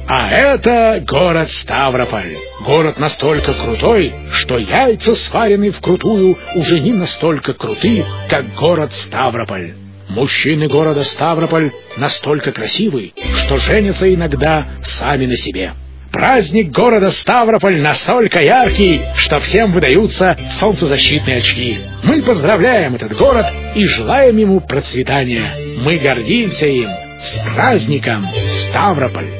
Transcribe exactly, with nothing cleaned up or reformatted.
А это город Ставрополь. Город настолько крутой, что яйца, сваренные вкрутую, уже не настолько круты, как город Ставрополь. Мужчины города Ставрополь настолько красивы, что женятся иногда сами на себе. Праздник города Ставрополь настолько яркий, что всем выдаются солнцезащитные очки. Мы поздравляем этот город и желаем ему процветания. Мы гордимся им. С праздником, Ставрополь!